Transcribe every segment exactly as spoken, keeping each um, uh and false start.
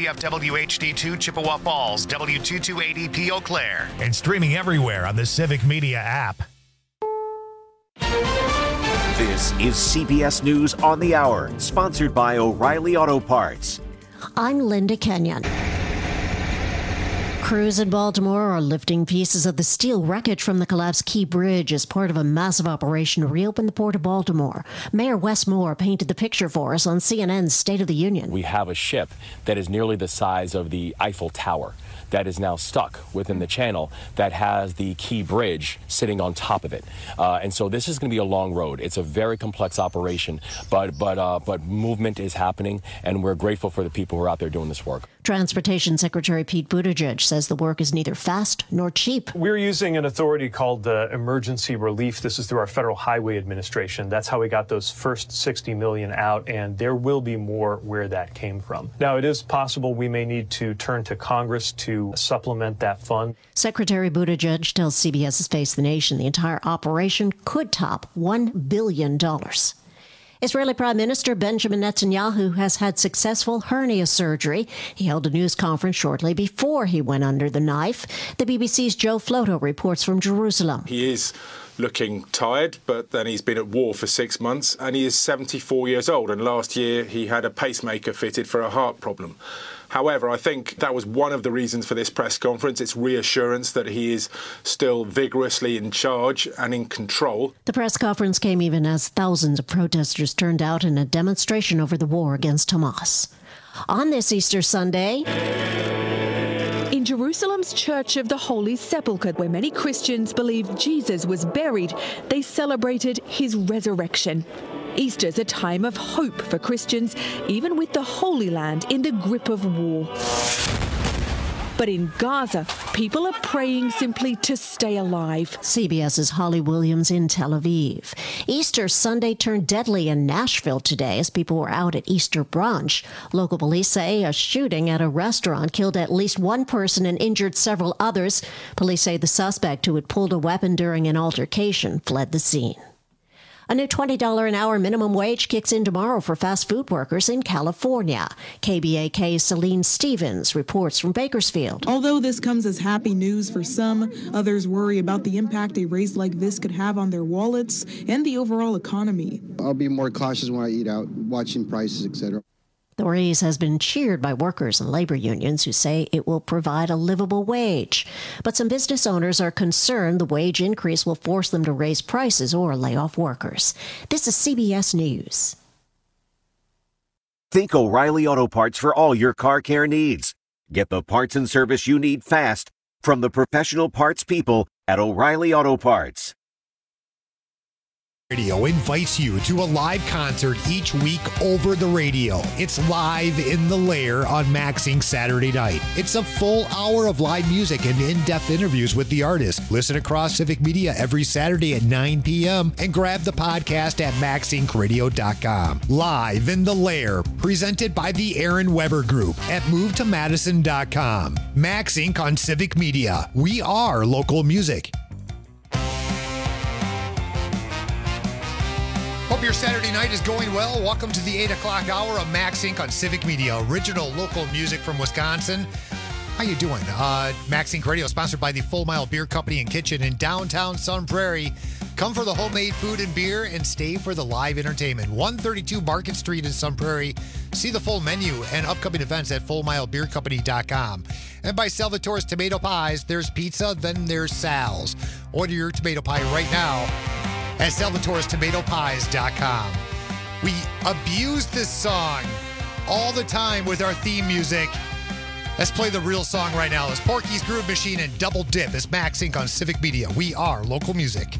P F W H D two Chippewa Falls, W two two eight zero P Eau Claire. And streaming everywhere on the Civic Media app. This is C B S News on the Hour, sponsored by O'Reilly Auto Parts. I'm Linda Kenyon. Crews in Baltimore are lifting pieces of the steel wreckage from the collapsed Key Bridge as part of a massive operation to reopen the Port of Baltimore. Mayor Wes Moore painted the picture for us on C N N's State of the Union. We have a ship that is nearly the size of the Eiffel Tower that is now stuck within the channel that has the Key Bridge sitting on top of it. Uh, and so this is going to be a long road. It's a very complex operation, but but uh, but movement is happening, and we're grateful for the people who are out there doing this work. Transportation Secretary Pete Buttigieg says the work is neither fast nor cheap. We're using an authority called the Emergency Relief. This is through our Federal Highway Administration. That's how we got those first sixty million dollars out, and there will be more where that came from. Now, it is possible we may need to turn to Congress to supplement that fund. Secretary Buttigieg tells CBS's Face the Nation the entire operation could top one billion dollars. Israeli Prime Minister Benjamin Netanyahu has had successful hernia surgery. He held a news conference shortly before he went under the knife. The B B C's Joe Floto reports from Jerusalem. He is looking tired, but then he's been at war for six months, and he is seventy-four years old, and last year he had a pacemaker fitted for a heart problem. However, I think that was one of the reasons for this press conference. It's reassurance that he is still vigorously in charge and in control. The press conference came even as thousands of protesters turned out in a demonstration over the war against Hamas. On this Easter Sunday, in Jerusalem's Church of the Holy Sepulchre, where many Christians believe Jesus was buried, they celebrated his resurrection. Easter's a time of hope for Christians, even with the Holy Land in the grip of war. But in Gaza, people are praying simply to stay alive. CBS's Holly Williams in Tel Aviv. Easter Sunday turned deadly in Nashville today as people were out at Easter brunch. Local police say a shooting at a restaurant killed at least one person and injured several others. Police say the suspect, who had pulled a weapon during an altercation, fled the scene. A new twenty dollars an hour minimum wage kicks in tomorrow for fast food workers in California. K B A K's Celine Stevens reports from Bakersfield. Although this comes as happy news for some, others worry about the impact a raise like this could have on their wallets and the overall economy. I'll be more cautious when I eat out, watching prices, et cetera. The raise has been cheered by workers and labor unions who say it will provide a livable wage. But some business owners are concerned the wage increase will force them to raise prices or lay off workers. This is C B S News. Think O'Reilly Auto Parts for all your car care needs. Get the parts and service you need fast from the professional parts people at O'Reilly Auto Parts. Radio invites you to a live concert each week over the radio. It's Live in the Lair on Maxing Saturday night. It's a full hour of live music and in-depth interviews with the artist. Listen across Civic Media every Saturday at nine p.m. and grab the podcast at max inc radio dot com. Live in the Lair, presented by the Aaron Weber Group at move to madison dot com. Max Incorporated on Civic Media. We are local music. Hope your Saturday night is going well. Welcome to the eight o'clock hour of Max Incorporated on Civic Media, original local music from Wisconsin. How you doing? Uh, Max Incorporated Radio, sponsored by the Full Mile Beer Company and Kitchen in downtown Sun Prairie. Come for the homemade food and beer and stay for the live entertainment. one thirty-two Market Street in Sun Prairie. See the full menu and upcoming events at full mile beer company dot com. And by Salvatore's Tomato Pies, there's pizza, then there's Sal's. Order your tomato pie right now at salvatores tomato pies dot com. We abuse this song all the time with our theme music. Let's play the real song right now. It's Porky's Groove Machine and Double Dip. It's Max Incorporated on Civic Media. We are local music.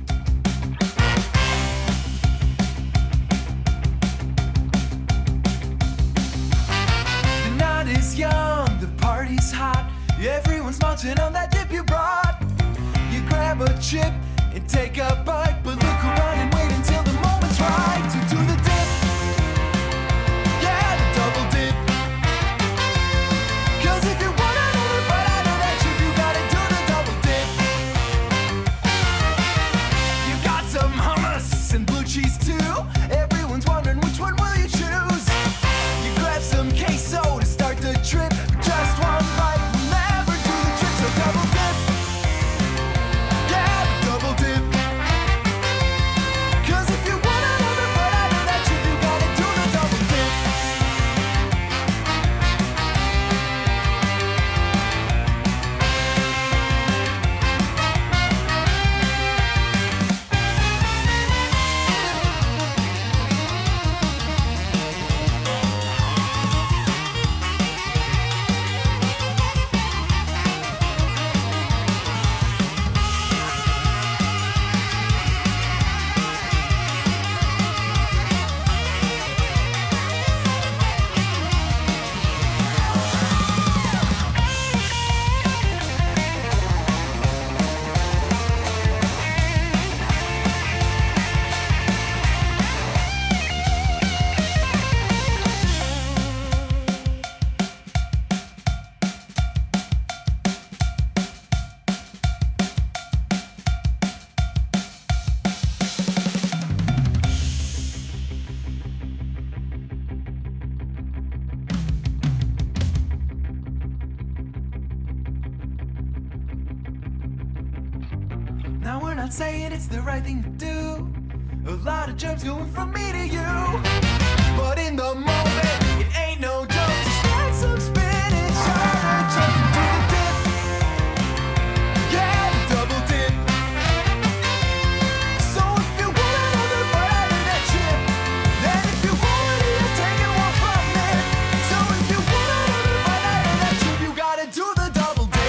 The night is young, the party's hot. Everyone's munching on that dip you brought. You grab a chip and take a bite, but look around and wait until the moment's right to do the dip. Yeah, the double dip. Cause if you wanna know the right out of that chip, you gotta do the double dip. Now we're not saying it's the right thing to do. A lot of germs going from me to you. But in the moment, it ain't no joke to start some spinach on a jump to the dip. Yeah, the double dip. So if you want another bite out of that chip, then if you want it, you're taking one from it. So if you want another bite out of that chip, you gotta do the double dip.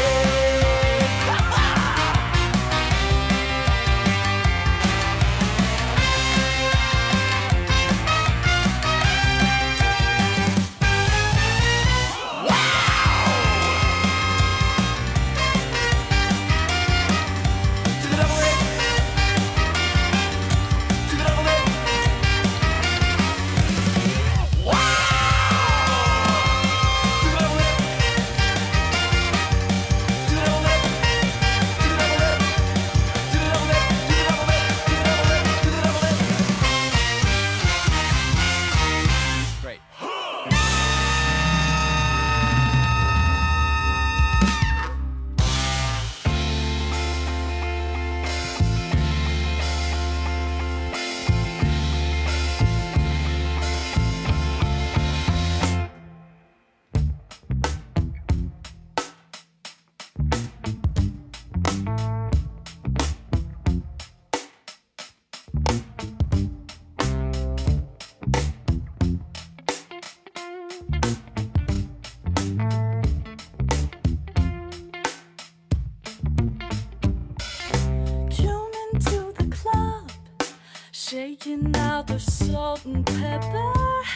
Shaking out the salt and pepper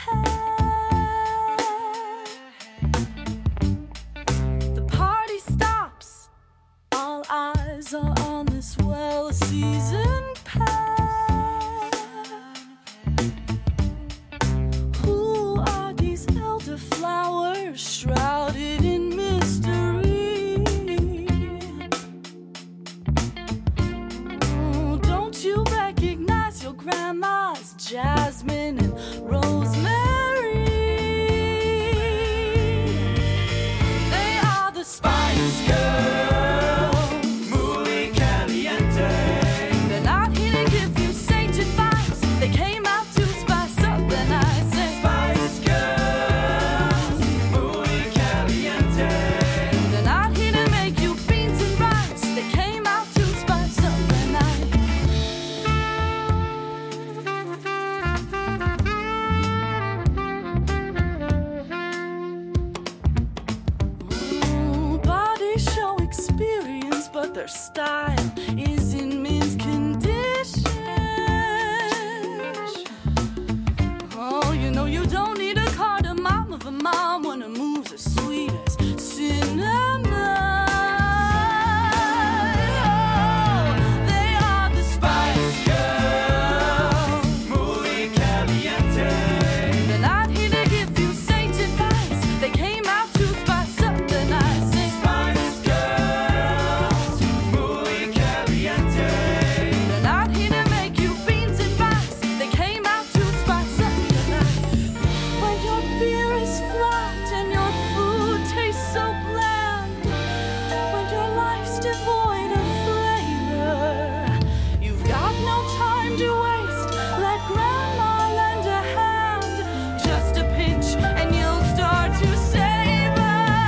The party stops. All eyes are on this well-seasoned pair. Who are these elderflowers shrouded in mystery? Oh, don't you recognize your grandma's jasmine and rosemary? They are the Spice Girls, muy caliente. They're not here to give you sage advice. They came out to spice up the night. Say, Spice Girls, muy caliente. They're not here to make you beans and rice. They came out to spice up the night. Body show experience, but their style is in mint condition. Oh, you know you don't need a cardamom of a mom when her moves as sweet as cinnamon. Oh, they are the Spice Girls, muy caliente. They're not here to give you sage advice. They came out to spice up the night. Say, Spice Girls, muy caliente. They're not here to make you beans and rice. They came out to spice up the night. When your beer is flat and your food tastes so bland, when your life's devoid of flavor, you've got no time to waste. Let grandma lend a hand, just a pinch and you'll start to savor.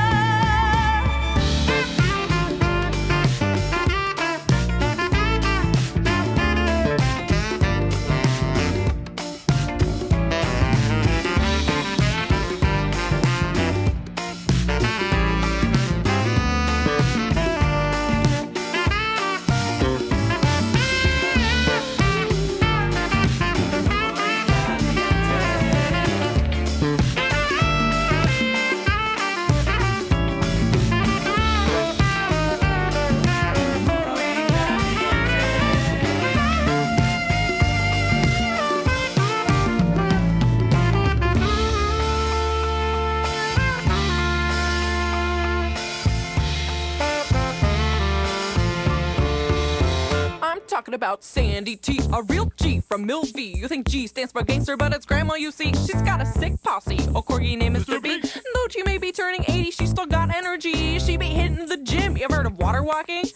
I'm talking about Sandy T, a real G from Mill V. You think G stands for gangster, but it's grandma, you see. She's got a sick posse, a corgi named Mister B. Though she may be turning eighty, she still got energy. She be hitting the gym. You ever heard of water walking?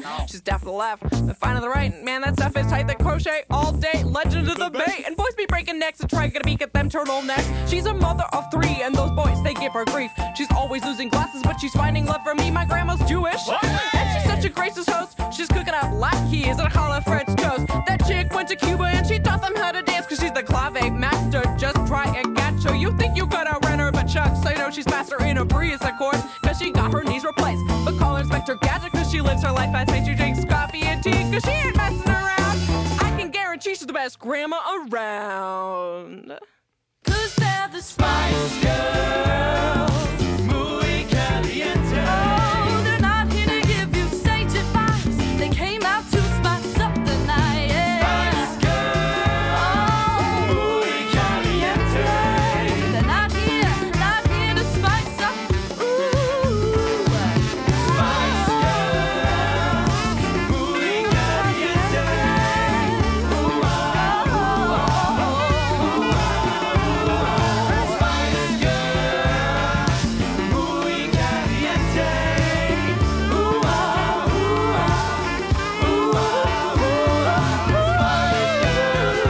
She's deaf to the left, but fine to the right. Man, that stuff is tight. That crochet all day. Legend of the Bay. And boys be breaking necks and trying to beak at them turtlenecks. She's a mother of three, and those boys, they give her grief. She's always losing glasses, but she's finding love from me. My grandma's Jewish, and she's such a gracious host. She's cooking up latkes and challah French toast. That chick went to Cuba, and she taught them how to dance, cause she's the clave master. Just try and catch her. You think you could outrun her, but Chuck, so you know she's faster in a breeze, of course, cause she got her knees replaced. But call her Inspector Gadget, cause she lives her life fast paced. She drinks coffee and tea, cause she ain't messing around. I can guarantee she's the best grandma around. Cause they're the Spice Girls, muy caliente. Oh, they're not here to give you sage advice. They came out to spice up the night. Yeah. Spice Girls, oh, muy caliente. They're not here, not here to spice up. Ooh, Spice Girls, muy caliente. Ooh, oh, oh, oh, oh. Spice Girls, muy caliente. Ooh, ah, ooh, ah, ooh, ah, ooh, ah. Spice Girls,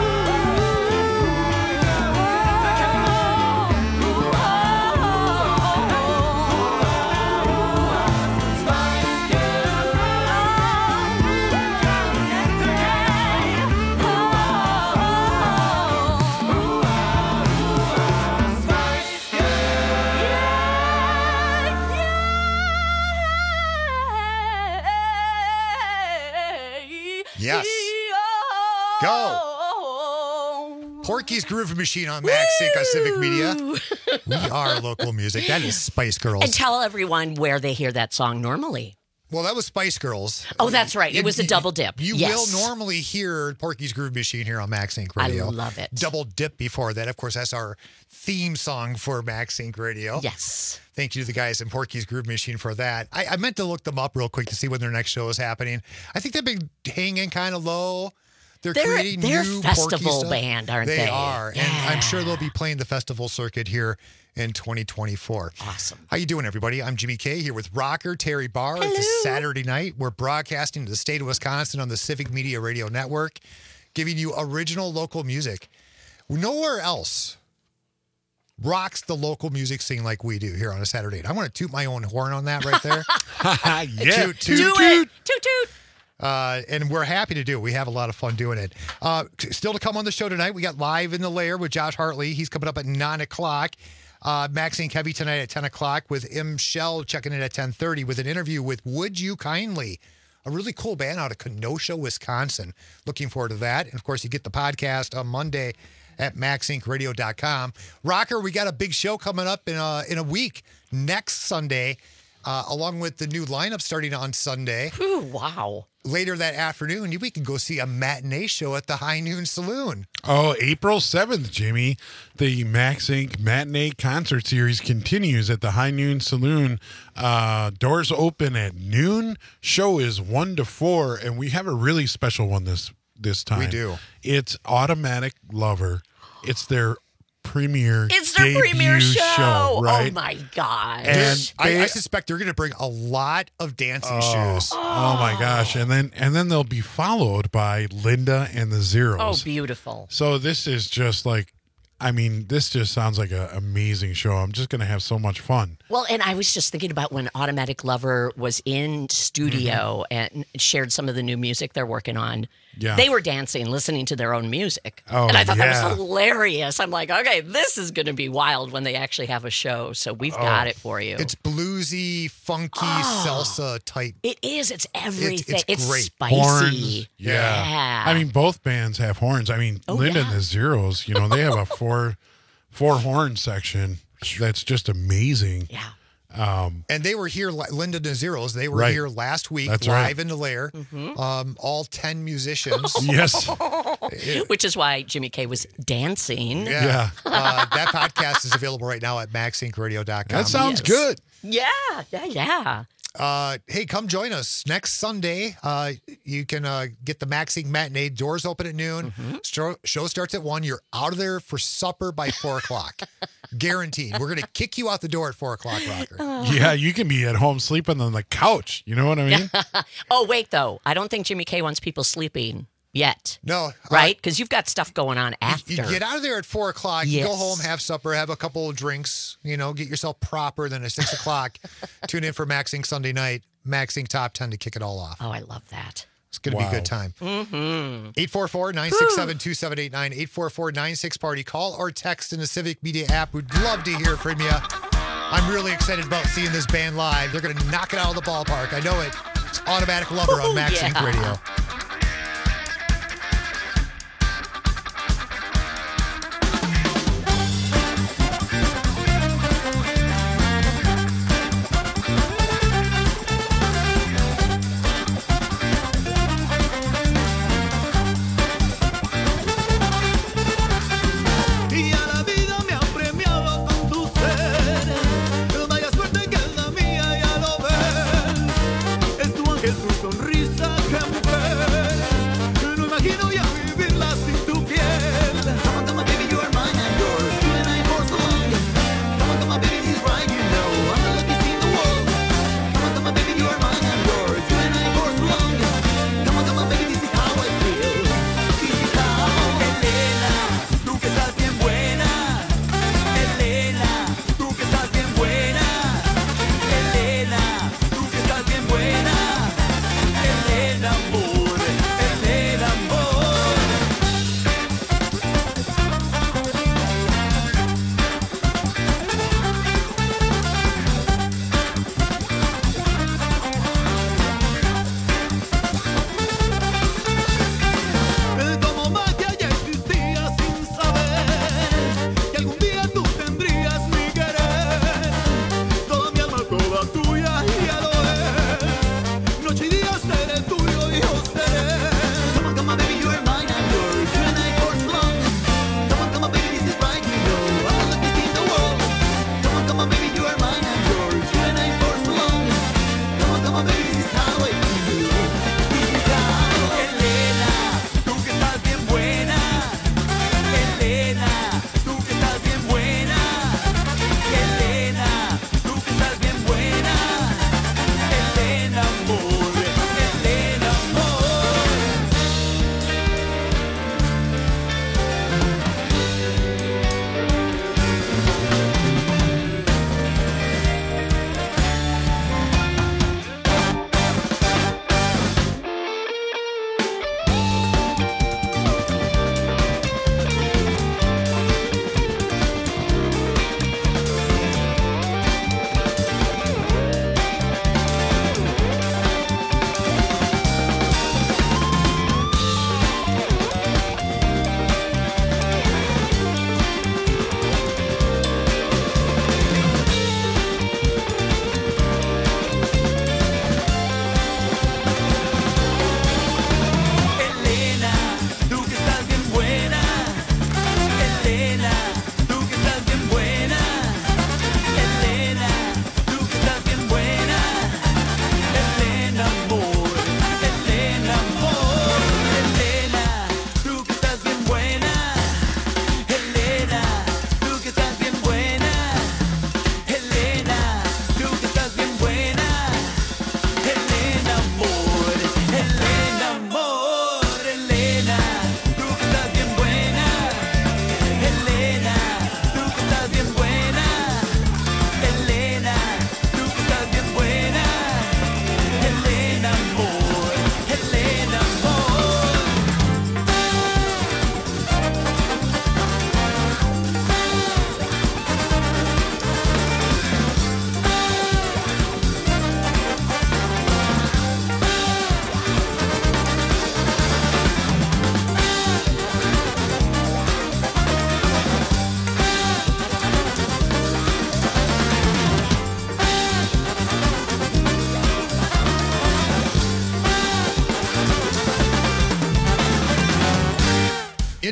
ooh, ah, Spice Girls, muy caliente. Yes. Go. Porky's Groove Machine on MaxSync on Civic Media. We are local music. That is Spice Girls. And tell everyone where they hear that song normally. Well, that was Spice Girls. Oh, that's right. It was a double dip. You Yes. will normally hear Porky's Groove Machine here on MaxSync Radio. I love it. Double dip before that. Of course, that's our theme song for MaxSync Radio. Yes. Thank you to the guys in Porky's Groove Machine for that. I, I meant to look them up real quick to see when their next show is happening. I think they've been hanging kind of low. They're, They're- creating they're a new festival Porky stuff. band, aren't they? they? are. Yeah. And I'm sure they'll be playing the festival circuit here in twenty twenty-four. Awesome. How you doing, everybody? I'm Jimmy K here with rocker Terry Barr. It's a Saturday night. We're broadcasting to the state of Wisconsin on the Civic Media Radio Network, giving you original local music. Nowhere else rocks the local music scene like we do here on a Saturday night. I want to toot my own horn on that right there. Yeah. Toot, toot, Do toot. it. Toot toot. Uh, and we're happy to do it. We have a lot of fun doing it. Uh, still to come on the show tonight, we got Live in the Lair with Josh Hartley. He's coming up at nine o'clock. Uh, Maxine Kevy tonight at ten o'clock with M. Shell checking in at ten thirty with an interview with Would You Kindly, a really cool band out of Kenosha, Wisconsin. Looking forward to that. And, of course, you get the podcast on Monday at max inc radio dot com. Rocker, we got a big show coming up in a, in a week, next Sunday, uh, along with the new lineup starting on Sunday. Ooh, wow. Later that afternoon, we can go see a matinee show at the High Noon Saloon. Oh, April seventh, Jimmy. The Max Inc Matinee Concert Series continues at the High Noon Saloon. Uh, doors open at noon. Show is one to four, and we have a really special one this this time. We do. It's Automatic Lover. It's their premiere It's their debut premiere show. right? Oh, my gosh. And I, they- I suspect they're going to bring a lot of dancing Oh, shoes. oh my gosh. And then and then they'll be followed by Linda and the Zeros. Oh, beautiful. So this is just like, I mean, this just sounds like an amazing show. I'm just going to have so much fun. Well, and I was just thinking about when Automatic Lover was in studio Mm-hmm. and shared some of the new music they're working on. Yeah. They were dancing, listening to their own music. Oh, and I thought yeah. that was hilarious. I'm like, okay, this is going to be wild when they actually have a show. So we've Oh. got it for you. It's bluesy, funky, Oh. salsa type. It is. It's everything. it's great. spicy. Horns. Yeah. Yeah. I mean, both bands have horns. I mean, Oh, Linda yeah. and the Zeros, you know, they have a four four horn section that's just amazing. Yeah. Um, And they were here, Linda and Zeros, they were Right. here last week, That's live right. in the lair. Mm-hmm. Um, all ten musicians. yes. Which is why Jimmy K was dancing. Yeah. Yeah. Uh, that podcast is available right now at max inc radio dot com. That sounds Yes. good. Yeah. Yeah. Yeah. Uh, hey, come join us next Sunday. Uh, you can uh, get the Maxing Matinee. Doors open at noon. Mm-hmm. Show, show starts at one. You're out of there for supper by four o'clock. Guaranteed. We're going to kick you out the door at four o'clock, Rocker. Yeah, you can be at home sleeping on the couch. You know what I mean? Oh, wait, though. I don't think Jimmy K wants people sleeping yet. No. Right? Because you've got stuff going on after. You get out of there at four o'clock, you Yes. go home, have supper, have a couple of drinks, you know, get yourself proper. Then at six o'clock, tune in for Maxing Sunday night, Maxing Top ten to kick it all off. Oh, I love that. It's going to Wow. be a good time. Mm-hmm. eight four four, nine six seven, two seven eight nine, eight four four, nine six party. Call or text in the Civic Media app. We'd love to hear from you. I'm really excited about seeing this band live. They're going to knock it out of the ballpark. I know it. It's Automatic Lover on Max yeah. Inc Radio. Y a la vida me ha premiado con tu ser. Vaya suerte que es la mía, ya lo ves. Es tu ángel, tu sonrisa que mujer.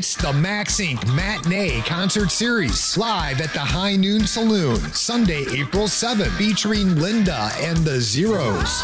It's the Max Incorporated. Matinee Concert Series, live at the High Noon Saloon, Sunday, April seventh, featuring Linda and the Zeros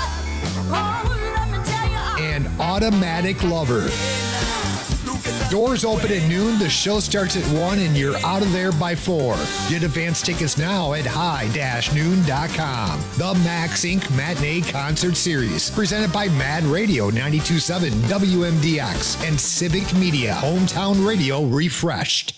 and Automatic Lover. Doors open at noon, the show starts at one, and you're out of there by four. Get advance tickets now at high dash noon dot com. The Max Incorporated. Matinee Concert Series, presented by Mad Radio ninety-two point seven W M D X and Civic Media, hometown radio refreshed.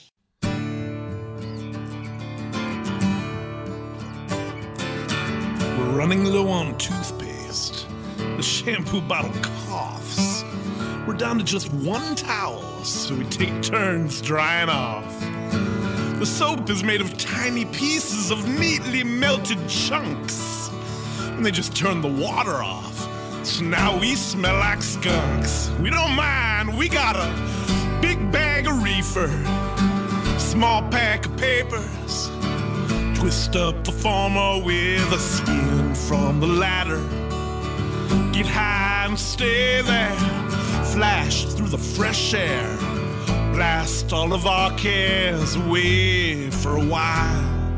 We're running low on toothpaste. The shampoo bottle coughs. We're down to just one towel, so we take turns drying off. The soap is made of tiny pieces of neatly melted chunks, and they just turn the water off. So now we smell like skunks. We don't mind, we got a big bag of reefer, small pack of papers, twist up the former with a skin from the ladder. Get high and stay there, flash through the fresh air, blast all of our cares away for a while,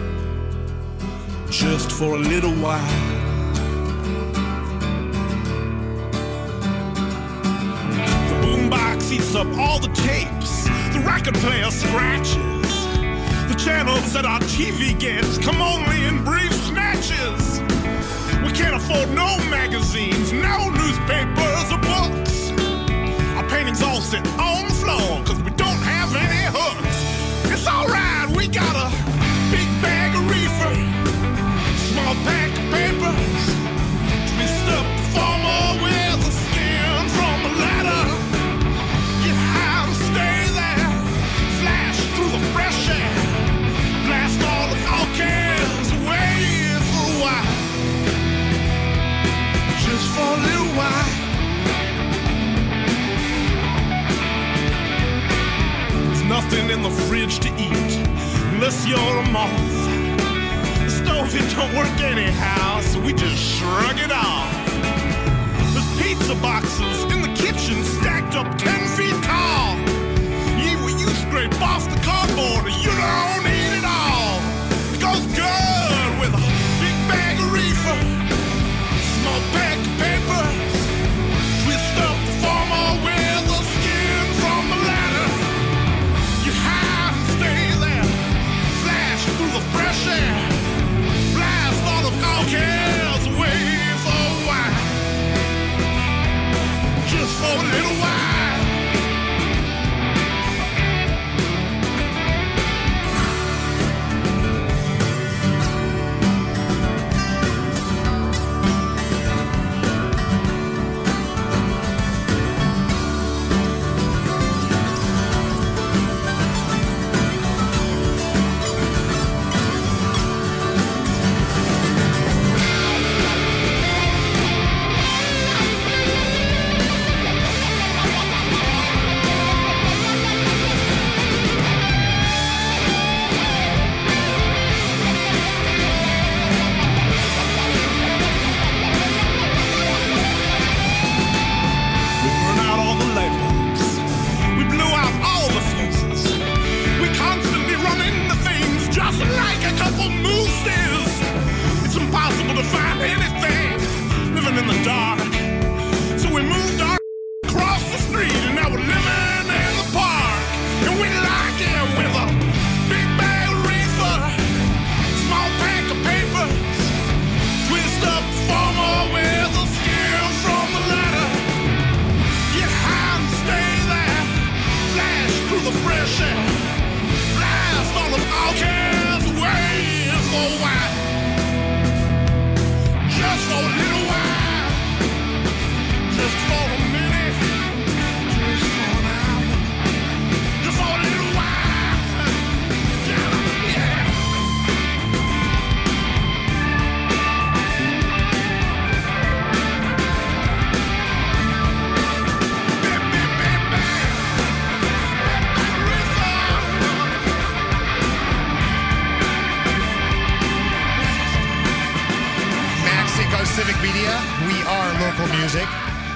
just for a little while. The boombox eats up all the tapes, the record player scratches, the channels that our T V gets come only in brief snatches. We can't afford no magazines, no newspapers or books. Our paintings all sit on the floor, cause we don't have any hooks. It's alright, we got a big bag of reefer, small pack of papers, twist up the former with the skin from the ladder. Get high and stay there, flash through the fresh air, blast all the all cares away for a while, just for a little while. Nothing in the fridge to eat unless you're a moth. The stove, it don't work anyhow, so we just shrug it off. There's pizza boxes in the kitchen stacked up ten feet tall. You eat what you scrape off the cardboard, you don't eat it all. It goes good with a big bag of reefer, small pack of papers, twist up the former with the skin from the ladder. Through the fresh air, blast all of our cares away for a while, just for a little while.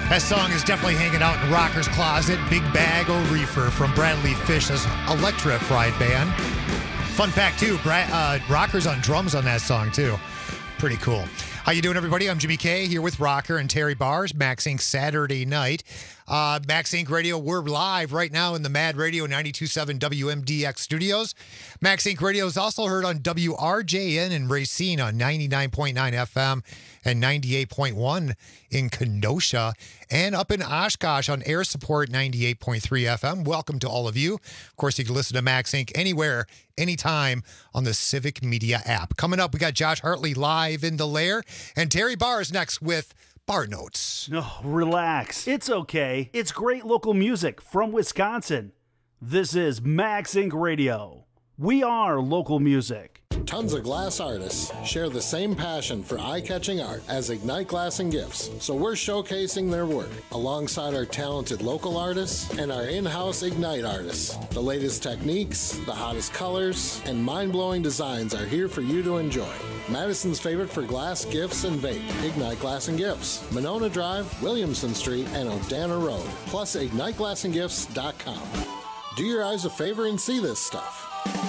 That song is definitely hanging out in Rocker's Closet. Big Bag o' Reefer from Bradley Fish's Electrified Band. Fun fact, too, Brad, uh, Rocker's on drums on that song, too. Pretty cool. How you doing, everybody? I'm Jimmy K here with Rocker and Terry Bars, Max Inc Saturday night. Uh, Max Inc Radio, we're live right now in the Mad Radio ninety-two point seven W M D X studios. Max Inc Radio is also heard on W R J N in Racine on ninety-nine point nine F M and ninety-eight point one in Kenosha, and up in Oshkosh on Air Support ninety-eight point three F M. Welcome to all of you. Of course, you can listen to Max Inc anywhere, anytime on the Civic Media app. Coming up, we got Josh Hartley live in the lair, and Terry Bars next with Bar Notes. No, oh, relax. It's okay. It's great local music from Wisconsin. This is Max Inc Radio. We are local music. Tons of glass artists share the same passion for eye-catching art as Ignite Glass and Gifts, so we're showcasing their work alongside our talented local artists and our in-house Ignite artists. The latest techniques, the hottest colors, and mind-blowing designs are here for you to enjoy. Madison's favorite for glass, gifts, and vape, Ignite Glass and Gifts. Monona Drive, Williamson Street, and Odana Road, plus ignite glass and gifts dot com. Do your eyes a favor and see this stuff.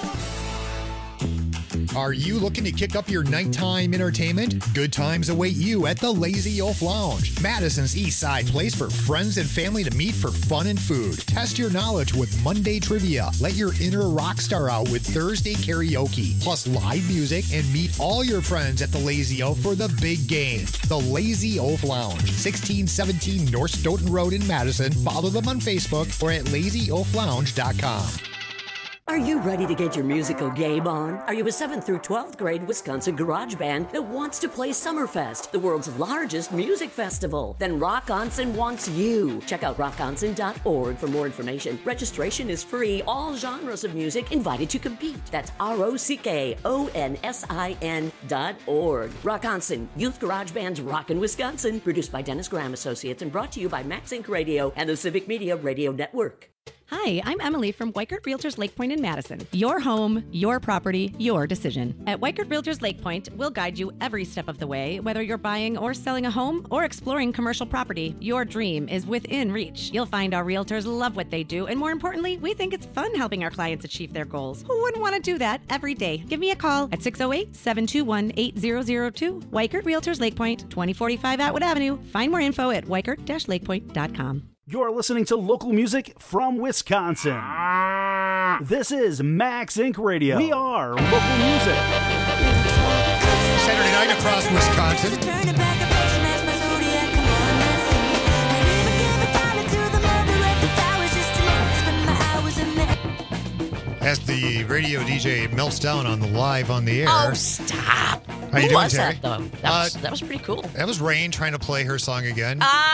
Are you looking to kick up your nighttime entertainment? Good times await you at the Lazy Oaf Lounge, Madison's East Side place for friends and family to meet for fun and food. Test your knowledge with Monday Trivia. Let your inner rock star out with Thursday Karaoke, plus live music, and meet all your friends at the Lazy Oaf for the big game. The Lazy Oaf Lounge, sixteen seventeen North Stoughton Road in Madison. Follow them on Facebook or at lazy oaf lounge dot com. Are you ready to get your musical game on? Are you a seventh through twelfth grade Wisconsin garage band that wants to play Summerfest, the world's largest music festival? Then Rock Onsen wants you. Check out rock onsen dot org for more information. Registration is free. All genres of music invited to compete. That's R O C K O N S I N dot org. Rock Onsen, Youth Garage Band's Rockin' Wisconsin. Produced by Dennis Graham Associates and brought to you by Max Inc Radio and the Civic Media Radio Network. Hi, I'm Emily from Weichert Realtors Lake Point in Madison. Your home, your property, your decision. At Weichert Realtors Lake Point, we'll guide you every step of the way. Whether you're buying or selling a home or exploring commercial property, your dream is within reach. You'll find our realtors love what they do, and more importantly, we think it's fun helping our clients achieve their goals. Who wouldn't want to do that every day? Give me a call at six oh eight, seven two one, eight zero zero two. Weichert Realtors Lake Point, twenty forty-five Atwood Avenue. Find more info at weichert dash lakepoint dot com. You're listening to local music from Wisconsin. This is Max Inc Radio. We are local music. Saturday night across Wisconsin. As the radio D J melts down on the live on the air. Oh, stop. How you Who doing, was Terry? that, though? That, Uh, was, that was pretty cool. That was Rain trying to play her song again.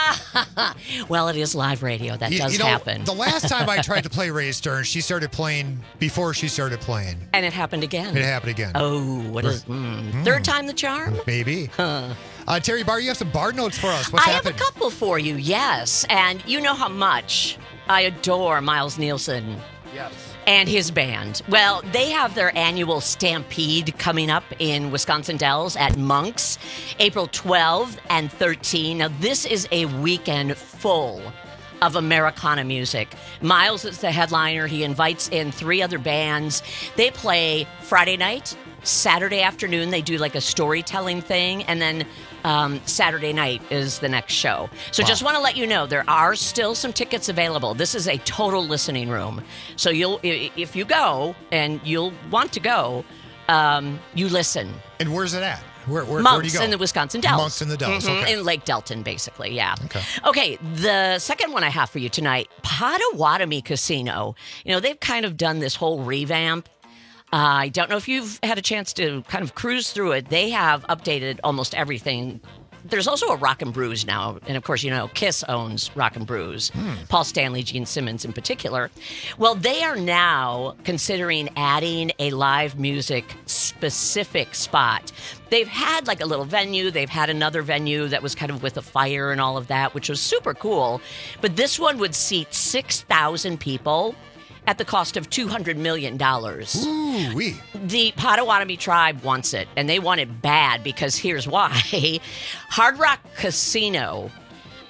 Ah, well, it is live radio. That You- does you know, happen. The last time I tried to play Ray Stern, she started playing before she started playing. And it happened again. It happened again. Oh, what is mm. Third time the charm? Maybe. Huh. Uh, Terry Bar, you have some bar notes for us. What's I happening? have a couple for you, yes. And you know how much I adore Miles Nielsen. Yes. And his band. Well, they have their annual Stampede coming up in Wisconsin Dells at Monk's, April twelfth and thirteenth. Now, this is a weekend full of Americana music. Miles is the headliner. He invites in three other bands. They play Friday night, Saturday afternoon. They do like a storytelling thing, and then um, Saturday night is the next show. So Wow. just want to let you know there are still some tickets available. This is a total listening room. So you'll i- if you go and you'll want to go, um, you listen. And where's it at? Where, where, Monks where do you go? in the Wisconsin Dells. Monks in the Dells, Mhm, okay. in Lake Delton, basically, yeah. Okay. Okay, the second one I have for you tonight, Potawatomi Casino. You know, they've kind of done this whole revamp. Uh, I don't know if you've had a chance to kind of cruise through it. They have updated almost everything. There's also a Rock and Brews now. And of course, you know, Kiss owns Rock and Brews. Paul Stanley, Gene Simmons in particular. Well, they are now considering adding a live music specific spot. They've had like a little venue. They've had another venue that was kind of with a fire and all of that, which was super cool. But this one would seat six thousand people at the cost of two hundred million dollars. Ooh-wee. The Potawatomi tribe wants it, and they want it bad because here's why. Hard Rock Casino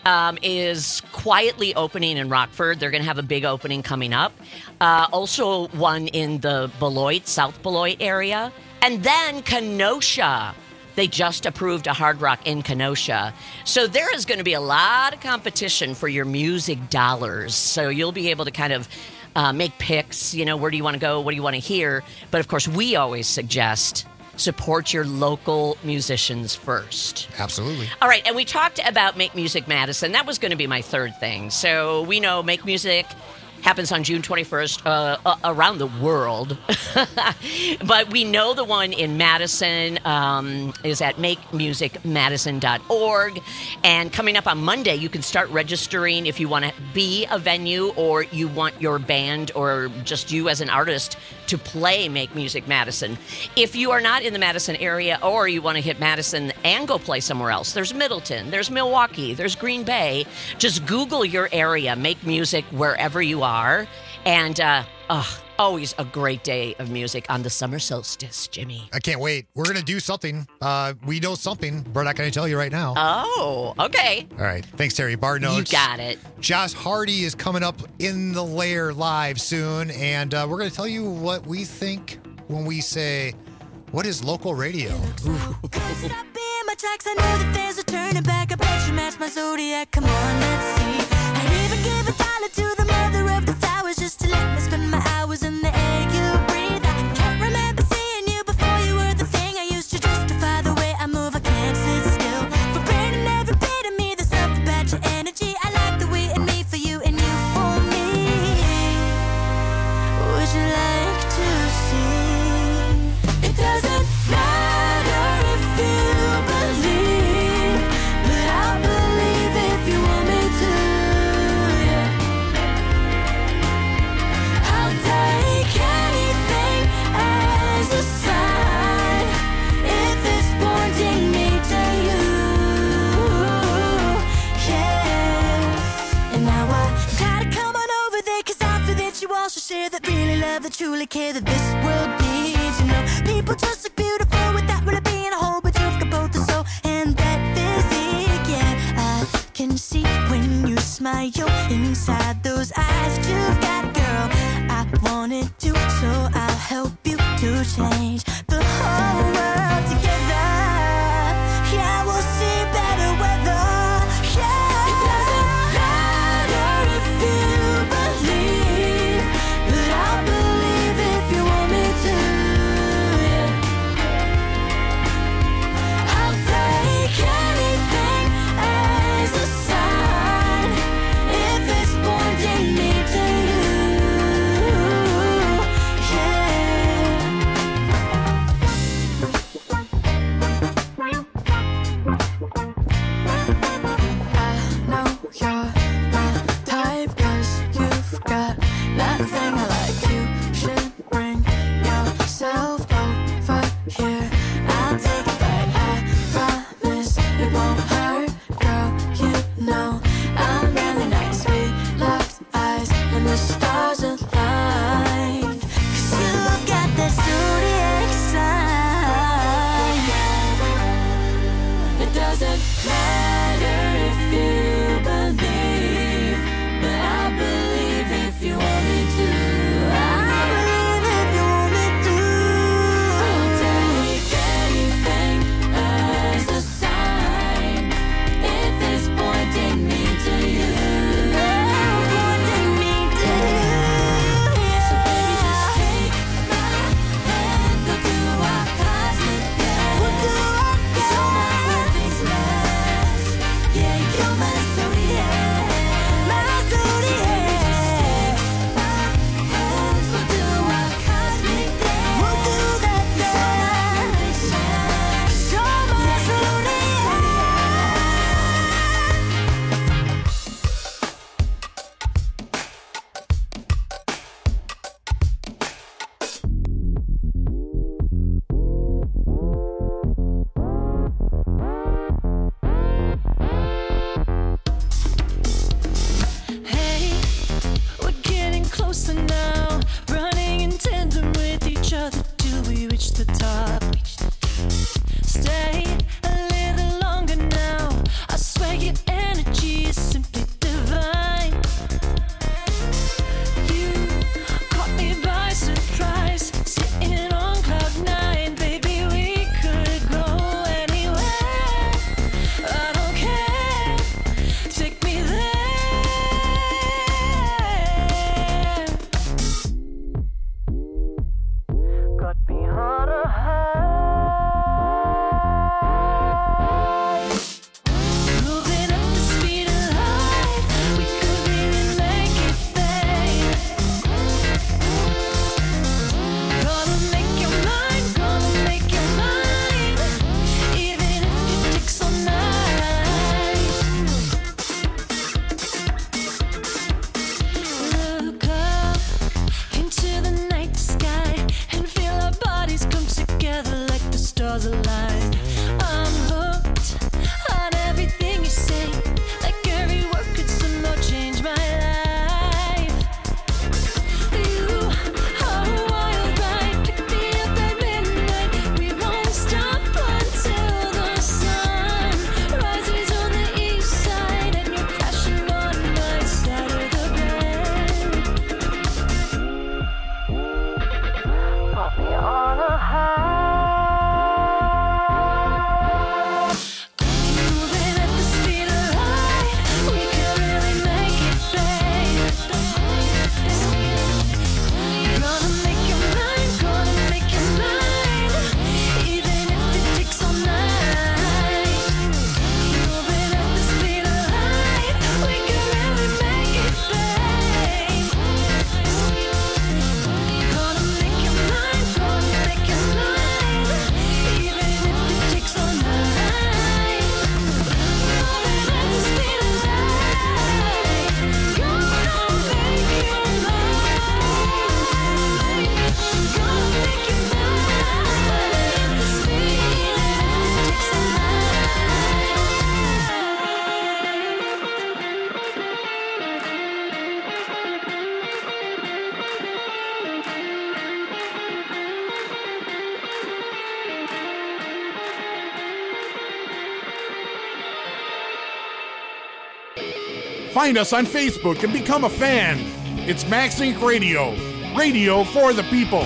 um, is quietly opening in Rockford. They're going to have a big opening coming up. Uh, also one in the Beloit, South Beloit area. And then Kenosha. They just approved a Hard Rock in Kenosha. So there is going to be a lot of competition for your music dollars. So you'll be able to kind of uh, make picks, you know, where do you want to go, what do you want to hear? But of course, we always suggest support your local musicians first. Absolutely. All right, and we talked about Make Music Madison. That was going to be my third thing. So we know Make Music happens on June twenty-first uh, uh, around the world. But we know the one in Madison um, is at make music madison dot org. And coming up on Monday, you can start registering if you want to be a venue or you want your band or just you as an artist to play Make Music Madison. If you are not in the Madison area or you want to hit Madison and go play somewhere else, there's Middleton, there's Milwaukee, there's Green Bay. Just Google your area, Make Music wherever you are. And uh, oh, always a great day of music on the summer solstice, Jimmy. I can't wait. We're going to do something. Uh, we know something. We're not going to tell you right now. Oh, okay. All right. Thanks, Terry. Bar notes. You got it. Josh Hardy is coming up in the lair live soon, and uh, we're going to tell you what we think when we say, what is local radio? My tracks, I know that there's a turning back. I bet you match my zodiac. Come on, let's see. I'd even give a dollar to the mother of the flowers just to let me spend my hours in the air you breathe. I can't remember seeing you before you were the thing I used to justify the way I move. I can't sit still. For burning every bit of me, there's something about your energy. I like the way in me for you and you for me. Would you like to see? It doesn't matter if you believe, but I'll believe if you want me to. Yeah. I'll take anything as a sign if it's pointing me to you. Yeah. And now I gotta come on over there, 'cause I feel that you also share that really love, that truly care, that this world needs. You know, people just look beautiful without really being a whole, but you've got both the soul and that physique. Yeah, I can see when you smile inside those eyes that you've got, girl. I wanted to, so I'll help you to change the whole world together. Yeah, we'll see better weather. Yeah, it doesn't matter if you believe, but I'll believe if you want me to. Yeah. I'll take anything as a sign if it's pointing me to you. I know you're my type, 'cause you've got nothing I like. You should bring yourself over here. I'll take it back, I promise it won't hurt, girl. You know I'm really nice. We locked eyes and the stars aligned, 'cause you've got that zodiac sign. It doesn't matter if you believe, but I believe if you want me to. I believe if you want me to. I'll take anything as a sign if it's pointing me to you. Pointing me to you. So baby, just take my hand, we'll do our cosmic dance. We'll do our dance. All my perfect Find us on Facebook and become a fan. It's MaxInc Radio. Radio for the people.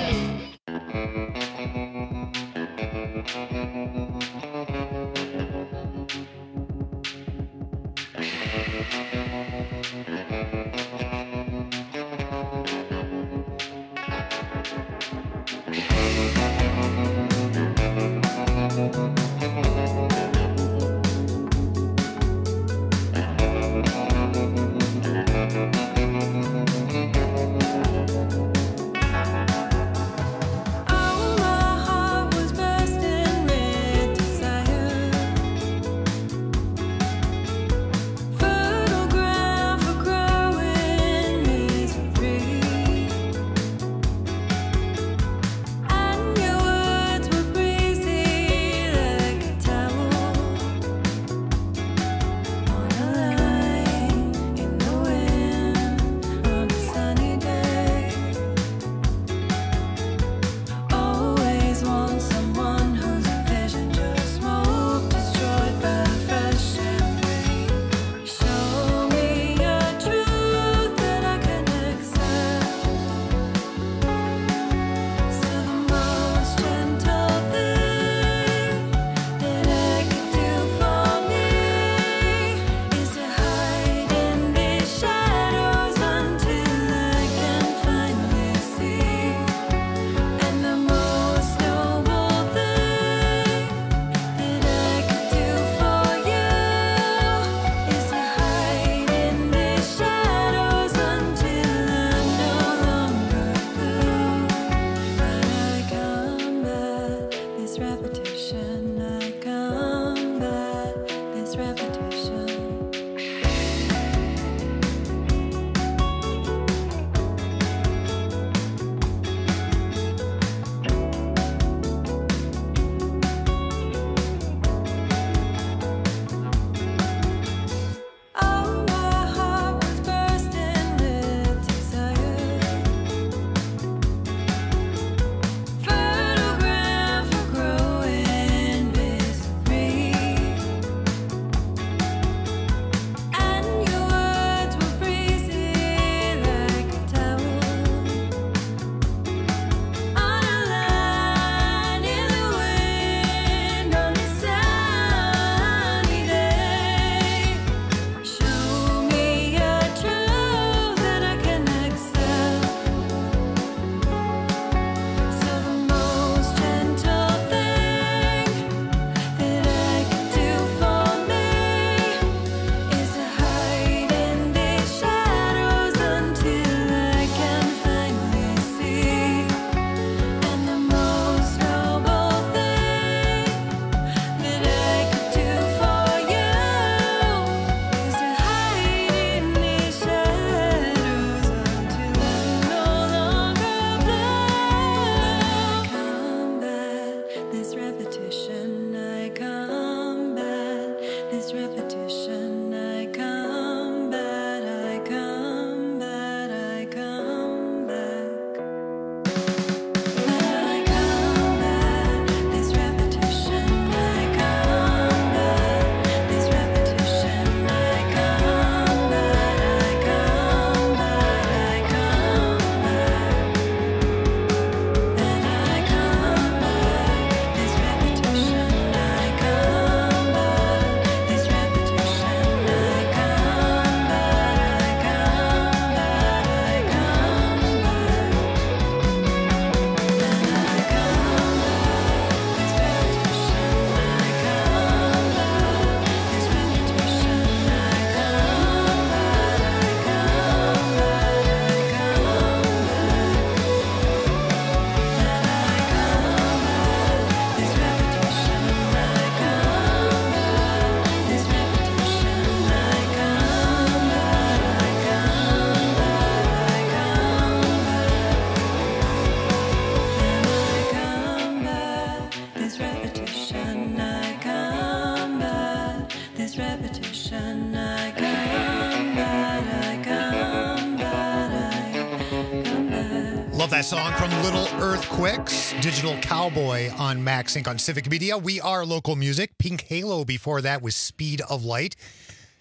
Love that song from Little Earthquakes, Digital Cowboy on MaxInc on Civic Media. We are local music. Pink Halo before that was Speed of Light.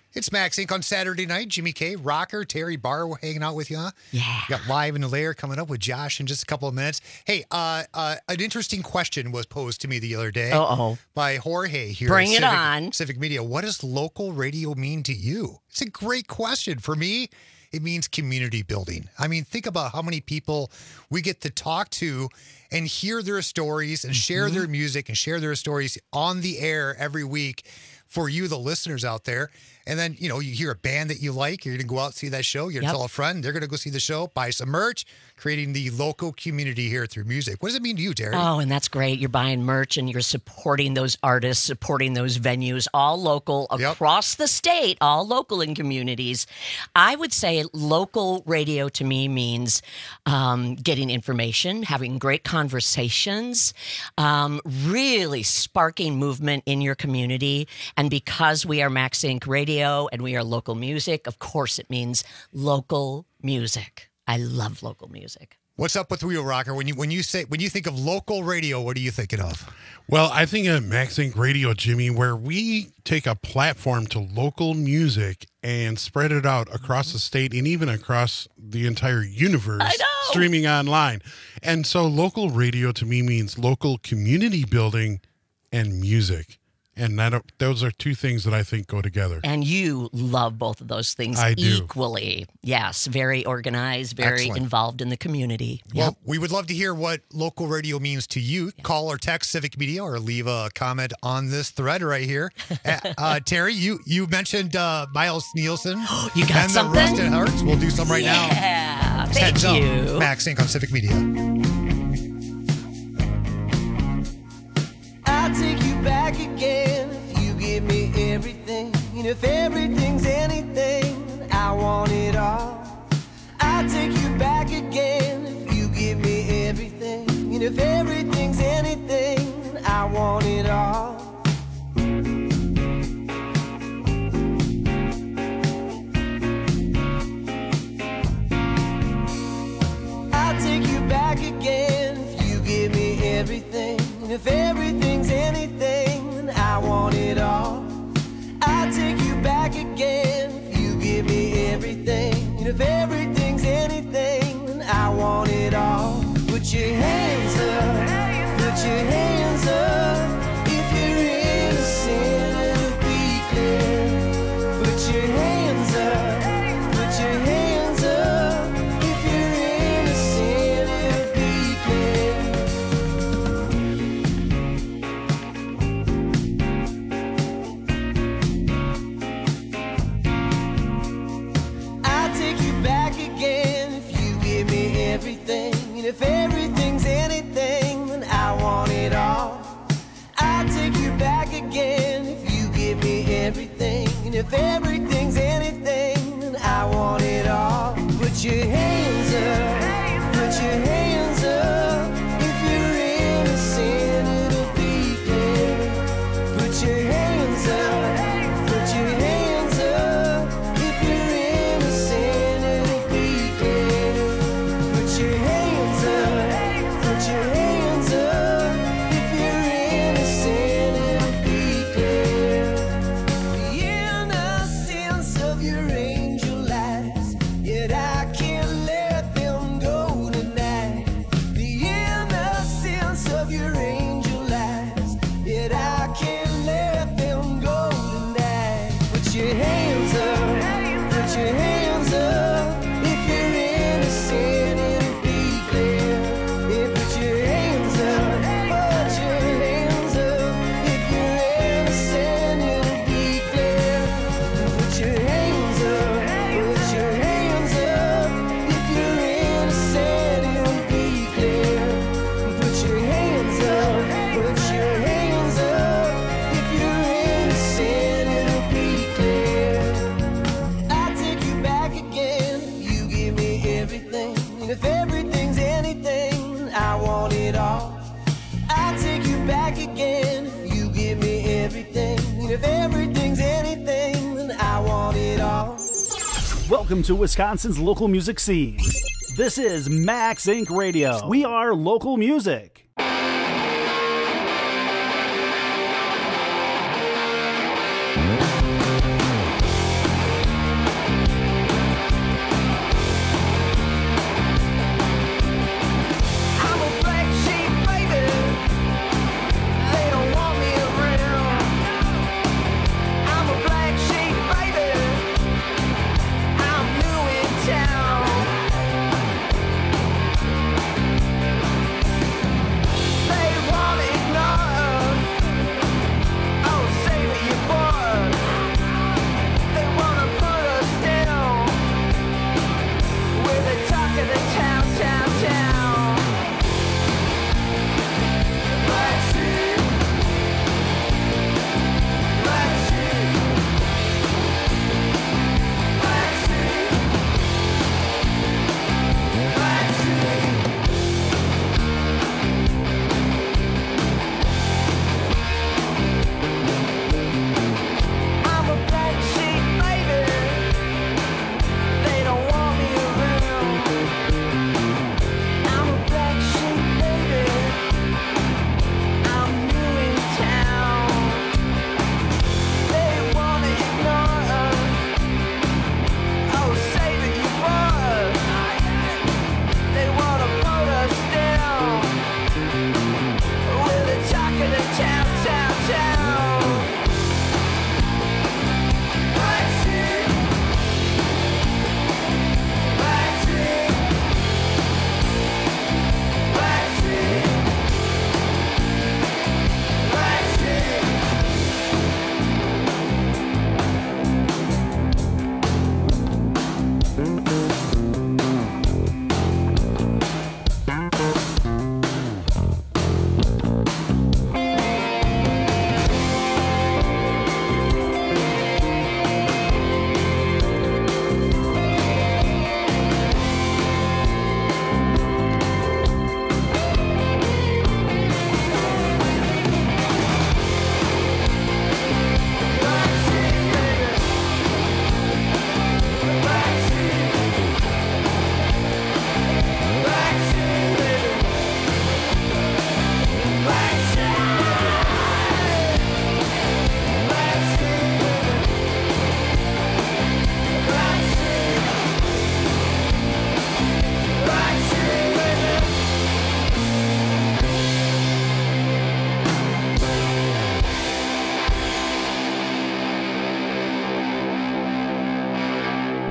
It's Max Inc on Saturday night. Jimmy K, Rocker, Terry Barr hanging out with you. Huh? Yeah. We got Live in the Lair coming up with Josh in just a couple of minutes. Hey, uh, uh, an interesting question was posed to me the other day Uh-oh. by Jorge here. Bring at it Civic, on. Civic Media. What does local radio mean to you? It's a great question. For me, it means community building. I mean, think about how many people we get to talk to and hear their stories and share Mm-hmm. their music and share their stories on the air every week for you, the listeners out there. And then, you know, you hear a band that you like, you're going to go out and see that show. You're going to Yep. tell a friend, they're going to go see the show, buy some merch, creating the local community here through music. What does it mean to you, Terry? Oh, and that's great. You're buying merch and you're supporting those artists, supporting those venues, all local across the state, all local in communities. I would say local radio to me means um, getting information, having great conversations, um, really sparking movement in your community. And because we are Max Inc Radio and we are local music, of course it means local music. I love local music. What's up with Wheel Rocker? When you when you say when you think of local radio, what are you thinking of? Well, I think of Max Inc Radio, Jimmy, where we take a platform to local music and spread it out across the state and even across the entire universe, streaming online. And so local radio to me means local community building and music. And that those are two things that I think go together. And you love both of those things I do. equally. Yes, very organized, very Excellent. involved in the community. Well, we would love to hear what local radio means to you. Call or text Civic Media or leave a comment on this thread right here. uh, uh, Terry, you you mentioned uh, Miles Nielsen You got and something? the Rusted Hearts. We'll do some right now. Yeah, Just thank heads up. you. Max Inc on Civic Media. I'll take you back again if you give me everything. And if everything's anything, I want it all. I'll take you back again if you give me everything. And if everything's anything, I want it all. I'll take you back again if you give me everything. And if everything's anything, I want it all. I'll take you back again if you give me everything. And if everything's anything, I want it all. Put your hands up, put your hands up. If you're innocent, it'll be clear. Put your hands up, put your hands up. If you're innocent, it'll be clear. I'll take you back again if you give me everything. And if everything's anything, then I want it all. I'll take you back again if you give me everything. And if everything's anything, then I want it all. Put your hands up, put your hands up. If you're innocent, it'll be clear. Put your hands up, put your hands up. If you're innocent, it'll be clear. Put your hands up, put your hands up. If you're innocent, it'll be clear. The innocence of your angel eyes, yet I can't let them go tonight. The innocence of your angel eyes, yet I can't let them go tonight. Put your hands up, put your hands up. If you're innocent, it'll be clear. Yeah, put your hands up, put your hands up. If you're innocent, it'll be clear. Put your hands up, put your hands up. If you're innocent, it'll be clear. Put your hands up, put your hands up. If you're innocent, it'll be clear. I'll take you back again if you give me everything. And if everything's anything, I want it all. I'll take you back again if you give me everything. And if everything's anything, then I want it all. Welcome to Wisconsin's local music scene. This is Max Inc Radio. We are local music.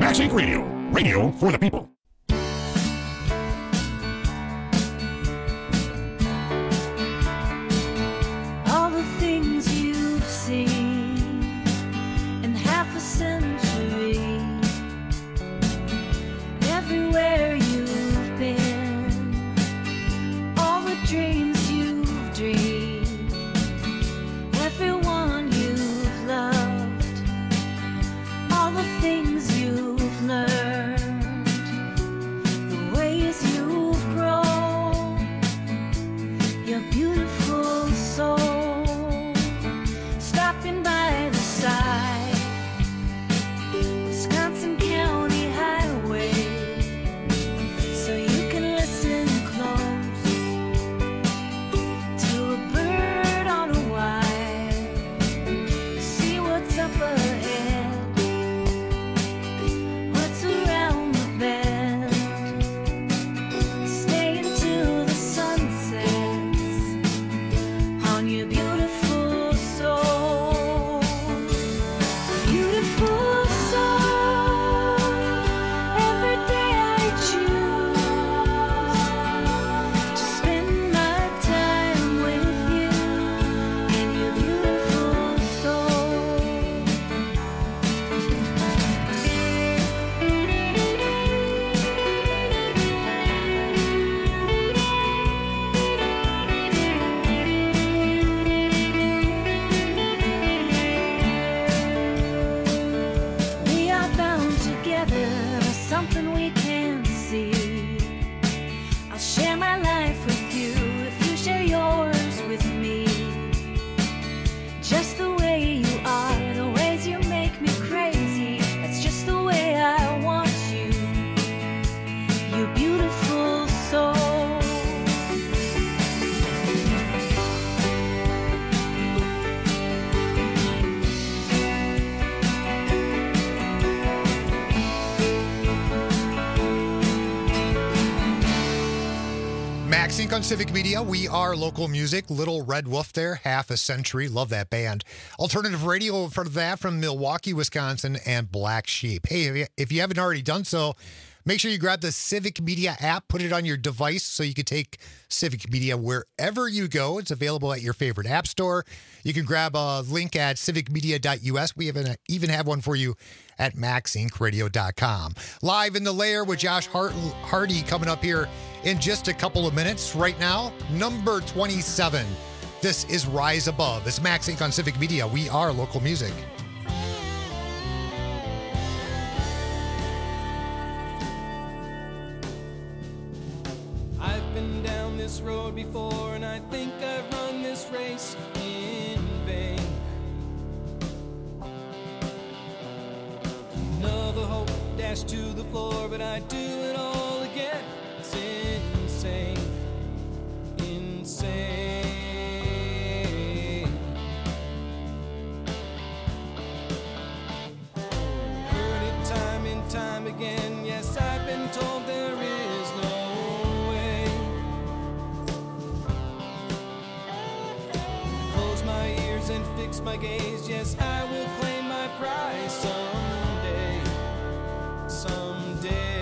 Max Inc Radio. Radio for the people. All the things you've seen in half a century, everywhere you've been, all the dreams you've dreamed, everyone you've loved, all the things you've learned, the ways you've grown, your beautiful soul, stopping by the side, Wisconsin County Highway, so you can listen close to a bird on a wire, see what's up ahead, what's around the bend, stay until the sun sets on your beautiful soul. Beautiful soul, every day I choose to spend my time with you in your beautiful soul. We are bound together by something we can't see. I'll share my life with you if you share yours with me. Just the way you are, the ways you make me crazy. That's just the way I want you. You beautiful soul. Max Inc on Civic Media. We are local music. Little Red Wolf there, half a century. Love that band. Alternative radio in front of that from Milwaukee, Wisconsin, and Black Sheep. Hey, if you, if you haven't already done so, make sure you grab the Civic Media app, put it on your device so you can take Civic Media wherever you go. It's available at your favorite app store. You can grab a link at civic media dot u s. We even, even have one for you at max inc radio dot com. Live in the Lair with Josh Hart- Hardy coming up here in just a couple of minutes. Right now, number twenty-seven. This is Rise Above. It's Max Inc on Civic Media. We are local music. I've been down this road before, and I think I've run this race in vain. Another hope dashed to the floor, but I do it all again. It's insane, insane. Heard it time and time again. Yes, I've been told there is no way. Close my ears and fix my gaze. Yes, I will claim my prize someday, someday.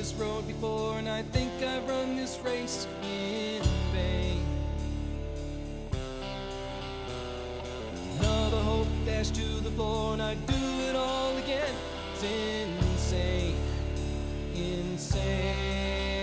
this road before, and I think I've run this race in vain. Another hope dashed to the floor, and I'd do it all again. It's insane, insane.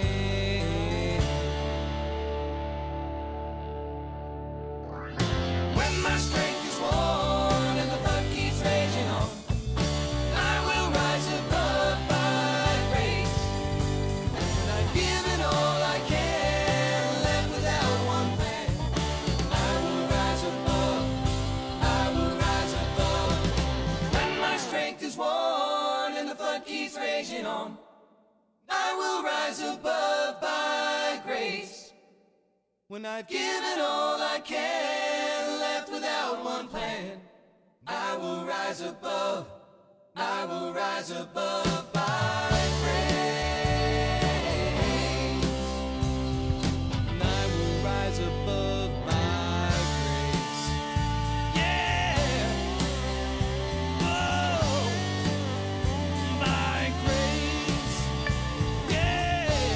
When my strength is worn and the flood keeps raging on, I will rise above by grace. When I've given all I can, left without one plan, I will rise above, I will rise above. When my strength is worn and the flood keeps raging on, I will rise above by grace. When I've given all I can, left without one plan, I will rise above, I will rise above by grace. And I will rise above by grace. Yeah. Oh, by grace. Yeah.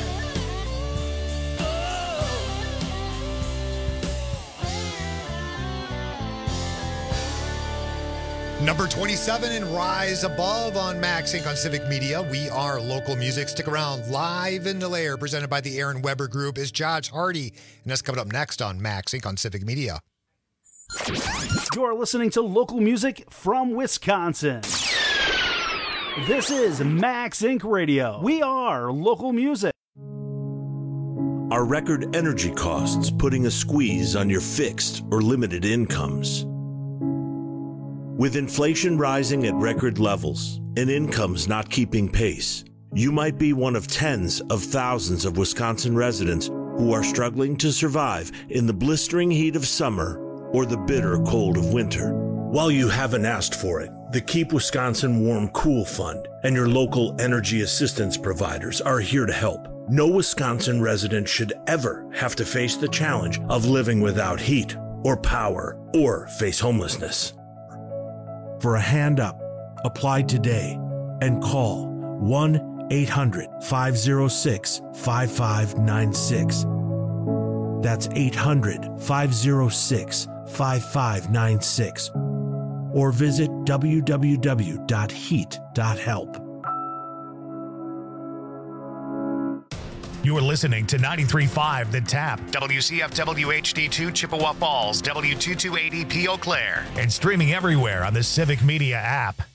Number twenty-seven and Rise Above on Max Inc on Civic Media. We are local music. Stick around. Live in the Lair, presented by the Aaron Weber Group, is Josh Hardy. And that's coming up next on Max Inc on Civic Media. You're listening to local music from Wisconsin. This is Max Inc Radio. We are local music. Are record energy costs putting a squeeze on your fixed or limited incomes? With inflation rising at record levels and incomes not keeping pace, you might be one of tens of thousands of Wisconsin residents who are struggling to survive in the blistering heat of summer or the bitter cold of winter. While you haven't asked for it, the Keep Wisconsin Warm Cool Fund and your local energy assistance providers are here to help. No Wisconsin resident should ever have to face the challenge of living without heat or power or face homelessness. For a hand up, apply today and call one eight hundred, five oh six, five five nine six. That's eight hundred, five oh six, five five nine six. Or visit w w w dot heat dot help. You're listening to ninety-three point five The Tap, W C F W H D two Chippewa Falls, W two two eighty P Eau Claire, and streaming everywhere on the Civic Media app.